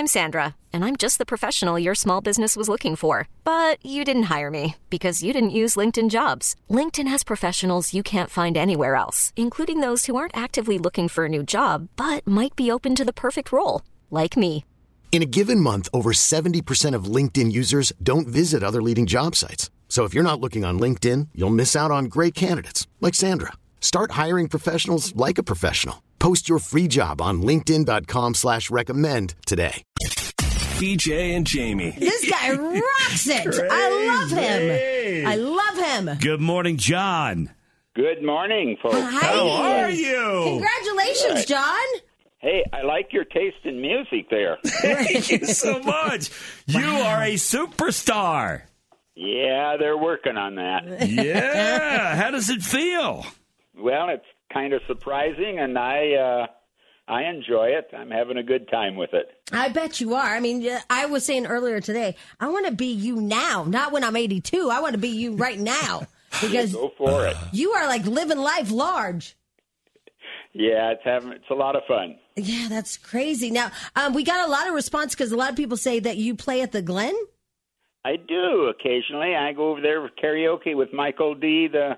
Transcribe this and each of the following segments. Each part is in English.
I'm Sandra, and I'm just the professional your small business was looking for. But you didn't hire me because you didn't use LinkedIn Jobs. LinkedIn has professionals you can't find anywhere else, including those who aren't actively looking for a new job, but might be open to the perfect role, like me. In a given month, over 70% of LinkedIn users don't visit other leading job sites. So if you're not looking on LinkedIn, you'll miss out on great candidates like Sandra. Start hiring professionals like a professional. Post your free job on linkedin.com/recommend today. BJ and Jamie. This guy rocks it. Great, I love him. great. I love him. Good morning, John. Good morning, folks. Hi. How are you? Congratulations, John. Hey, I like your taste in music there. Thank you so much. You are a superstar. Yeah, they're working on that. Yeah. How does it feel? Well, it's kind of surprising, and I enjoy it. I'm having a good time with it. I bet you are. I mean, I was saying earlier today, I want to be you now, not when I'm 82. I want to be you right now because Go for it. you are like living life large. Yeah, it's a lot of fun. Yeah, that's crazy. Now, we got a lot of response because a lot of people say that you play at the Glen. I do occasionally. I go over there for karaoke with Michael D., the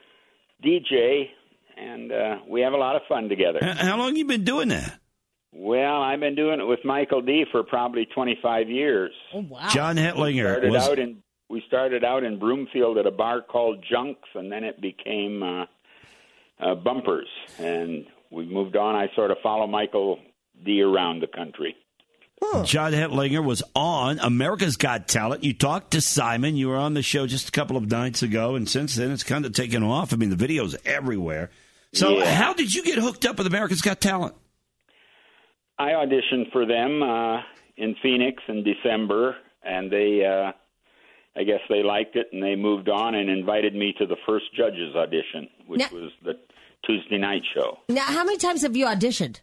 DJ, and we have a lot of fun together. How long you been doing that? Well, I've been doing it with Michael D. for probably 25 years. Oh, wow. John Hetlinger We started out in Broomfield at a bar called Junks, and then it became Bumpers. And we moved on. I sort of follow Michael D. around the country. John Hetlinger was on America's Got Talent. You talked to Simon. You were on the show just a couple of nights ago, and since then it's kind of taken off. I mean, the video's everywhere. So how did you get hooked up with America's Got Talent? I auditioned for them in Phoenix in December, and they, I guess they liked it, and they moved on and invited me to the first judges audition, which was the Tuesday night show. Now, how many times have you auditioned?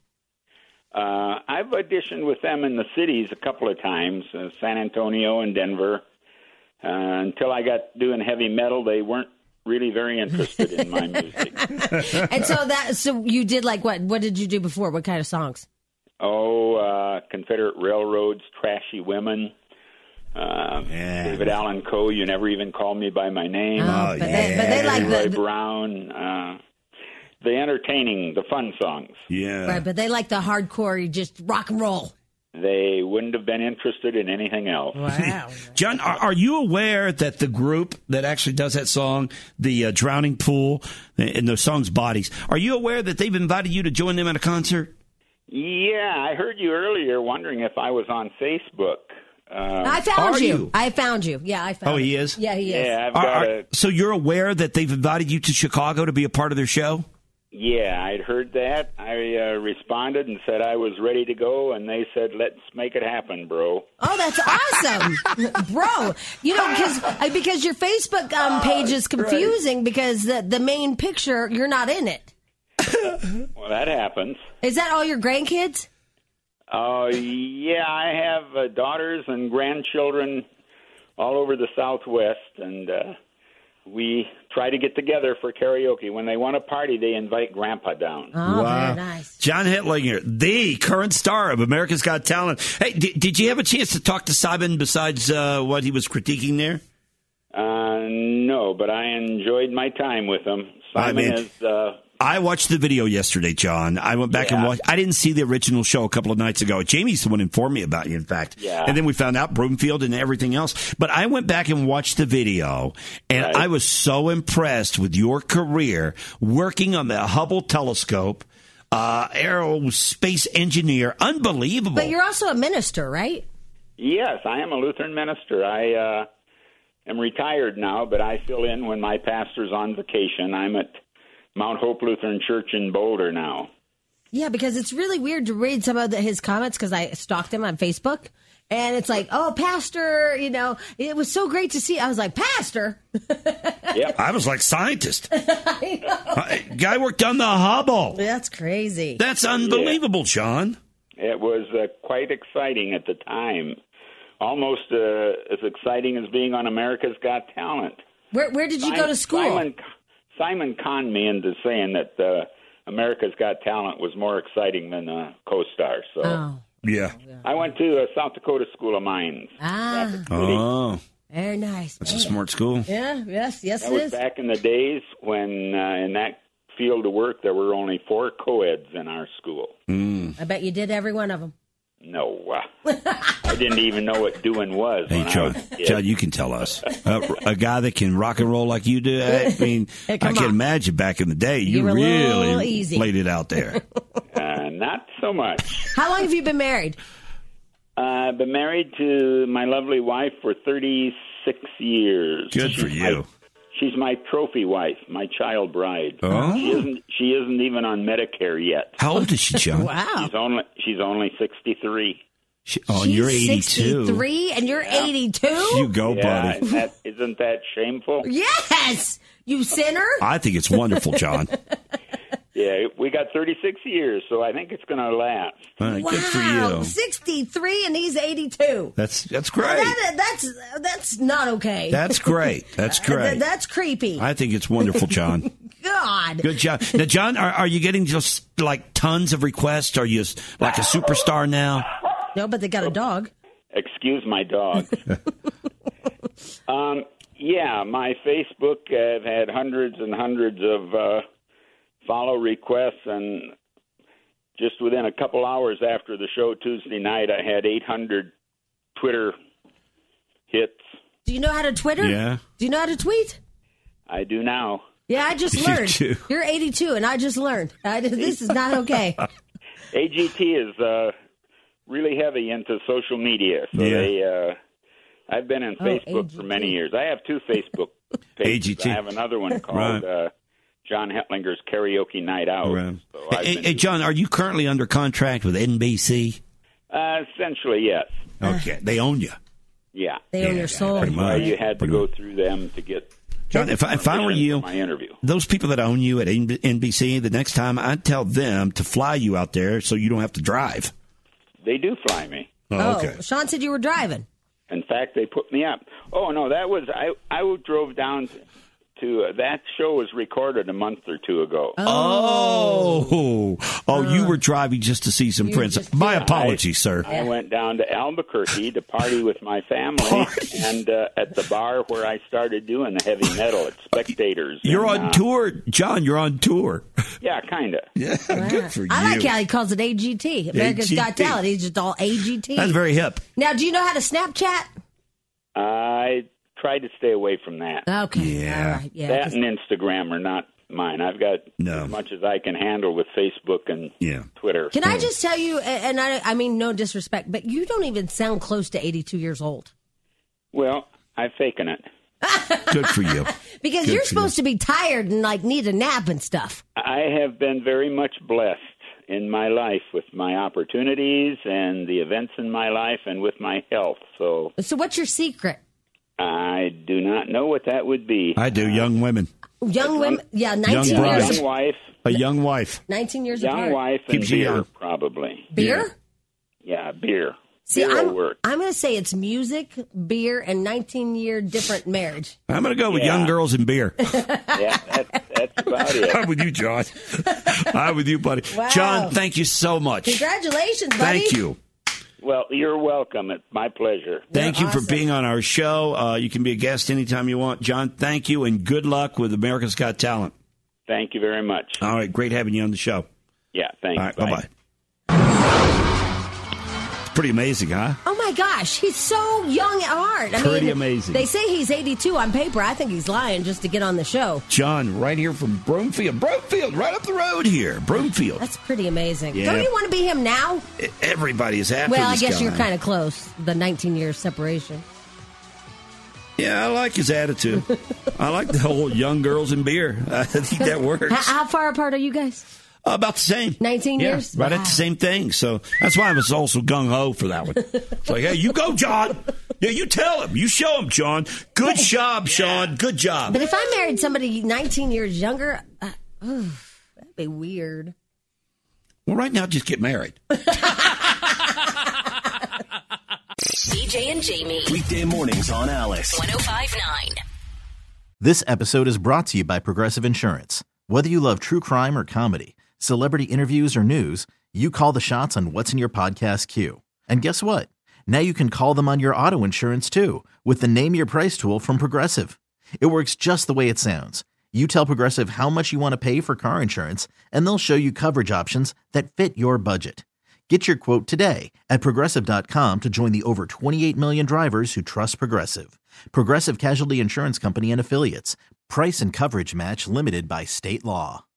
I've auditioned with them in the cities a couple of times, San Antonio and Denver. Until I got doing heavy metal, they weren't really very interested in my music. And so you did like what? What did you do before? What kind of songs? Confederate Railroads, Trashy Women, David Allan Coe, You Never Even Call Me by My Name. But they like Roy Brown. The entertaining, the fun songs. Yeah. Right, but they like the hardcore, just rock and roll. They wouldn't have been interested in anything else. Wow. John, are you aware that the group that actually does that song, the Drowning Pool, and the song's Bodies, are you aware that they've invited you to join them at a concert? Yeah, I heard you earlier wondering if I was on Facebook. I found you. I found you. Yeah, I found Oh, he is? Yeah, he is. Yeah, I've got So you're aware that they've invited you to Chicago to be a part of their show? Yeah, I'd heard that. I responded and said I was ready to go, and they said, let's make it happen, bro. Oh, that's awesome, bro. You know, because your Facebook page is confusing because the main picture, you're not in it. Well, that happens. Is that all your grandkids? Yeah, I have daughters and grandchildren all over the Southwest, and we try to get together for karaoke. When they want a party, they invite Grandpa down. Oh, very nice. John Hetlinger, the current star of America's Got Talent. Hey, did you have a chance to talk to Simon besides what he was critiquing there? No, but I enjoyed my time with him. Simon is... I watched the video yesterday, John. I went back and watched. I didn't see the original show a couple of nights ago. Jamie's the one who informed me about you, in fact. Yeah. And then we found out Broomfield and everything else. But I went back and watched the video, and I was so impressed with your career working on the Hubble telescope, aerospace engineer. Unbelievable. But you're also a minister, right? Yes, I am a Lutheran minister. I am retired now, but I fill in when my pastor's on vacation. I'm at Mount Hope Lutheran Church in Boulder now. Yeah, because it's really weird to read some of his comments because I stalked him on Facebook. And it's like, oh, Pastor, you know, it was so great to see. I was like, Pastor? Yep. I was like, scientist. Guy worked on the Hubble. That's crazy. That's unbelievable, John. It was quite exciting at the time. Almost as exciting as being on America's Got Talent. Where did you go to school? Simon conned me into saying that America's Got Talent was more exciting than Co-Star. So Yeah. I went to South Dakota School of Mines. Ah, Oh, very nice. that's a man. smart school. Yeah, yes, That it was is. back in the days when in that field of work there were only 4 co-eds in our school. I bet you did every one of them. No, I didn't even know what doing was. Hey, when I John, was a kid. John, you can tell us. A guy that can rock and roll like you do, I mean, Hey, I come can on. imagine back in the day, you were a little really easy. laid it out there. Not so much. How long have you been married? I've been married to my lovely wife for 36 years. Good for you. She's my trophy wife, my child bride. Oh. She isn't even on Medicare yet. How old is she, John? Wow. She's only 63. And you're She's 82. 63 and you're 82? You go, Yeah, buddy. isn't that shameful? Yes! You sinner? I think it's wonderful, John. Yeah, we got 36 years, so I think it's going to last. All right, good for Wow, you. 63 and he's 82. That's great. That's not okay. That's great. That's great. That's creepy. I think it's wonderful, John. God. Good job. Now, John, are you getting just like tons of requests? Are you like a superstar now? No, but they got a dog. Excuse my dog. Yeah, my Facebook have had hundreds and hundreds of follow requests, and just within a couple hours after the show Tuesday night, I had 800 Twitter hits. Do you know how to Twitter? Yeah. Do you know how to tweet? I do now. Yeah, I just You learned. do. You're 82, and I just learned. This is not okay. AGT is really heavy into social media, so Yeah. I've been in Facebook for many years. I have 2 Facebook pages. AGT. I have another one called John Hetlinger's Karaoke Night Out. Right. So I've been Hey, John, are you currently under contract with NBC? essentially, yes. Okay. They own you. Yeah. They own your soul. pretty much. You had to go through them to get John, if I were permission you, for my interview. those people that own you at NBC, the next time I'd tell them to fly you out there so you don't have to drive. They do fly me. Oh, okay. Sean said you were driving. In fact, they put me up. Oh no, that was I drove down to that show was recorded a month or 2 ago. Oh, you were driving just to see some friends. My apologies, sir. I went down to Albuquerque to party with my family, and at the bar where I started doing the heavy metal at Spectators. You're and, on tour, John. You're on tour. Yeah, kind of. Yeah, good for you. I like how he calls it AGT. America's AGT. Got Talent. He's just all AGT. That's very hip. Now, do you know how to Snapchat? I tried to stay away from that. Okay. Yeah. All right. Yeah. That 'cause- and Instagram are not mine. I've got No. as much as I can handle with Facebook and Twitter. Can I just tell you, and I mean no disrespect, but you don't even sound close to 82 years old. Well, I'm faking it. Good for you. Because Good you're for supposed to be tired and like need a nap and stuff. I have been very much blessed in my life with my opportunities and the events in my life and with my health. So So what's your secret? I do not know what that would be. I do. Young women. Young women, yeah, 19 bride. years, Young wife, A young wife. 19 years young apart. wife, and Keeps you beer, young. probably. Beer? Yeah, beer. See, beer will work. I'm going to say it's music, beer, and 19-year different marriage. I'm going to go with Yeah. young girls and beer. Yeah, that's about it. I'm with you, John. I'm with you, buddy. Wow. John, thank you so much. Congratulations, buddy. Thank you. Well, you're welcome. It's my pleasure. Thank you for awesome. being on our show. You can be a guest anytime you want. John, thank you, and good luck with America's Got Talent. Thank you very much. All right, great having you on the show. Yeah, thanks. All right, Bye. bye-bye. Pretty amazing, huh? Oh, my gosh. He's so young at heart. Pretty amazing. They say he's 82 on paper. I think he's lying just to get on the show. John, right here from Broomfield. Broomfield, right up the road here. Broomfield. That's pretty amazing. Yeah. Don't you want to be him now? Everybody is after Well, I this guess guy. you're kind of close. The 19-year separation. Yeah, I like his attitude. I like the whole young girls and beer. I think that works. How far apart are you guys? About the same. 19 Yeah, years? right at Wow. the same thing. So that's why I was also gung-ho for that one. It's like, hey, you go, John. Yeah, you tell him. You show him, John. Good job, Sean. Good job. But if I married somebody 19 years younger, that'd be weird. Well, right now, just get married. BJ and Jamie. Weekday mornings on Alice. 105.9. This episode is brought to you by Progressive Insurance. Whether you love true crime or comedy, celebrity interviews or news, you call the shots on what's in your podcast queue. And guess what? Now you can call them on your auto insurance too with the Name Your Price tool from Progressive. It works just the way it sounds. You tell Progressive how much you want to pay for car insurance, and they'll show you coverage options that fit your budget. Get your quote today at Progressive.com to join the over 28 million drivers who trust Progressive. Progressive Casualty Insurance Company and Affiliates. Price and coverage match limited by state law.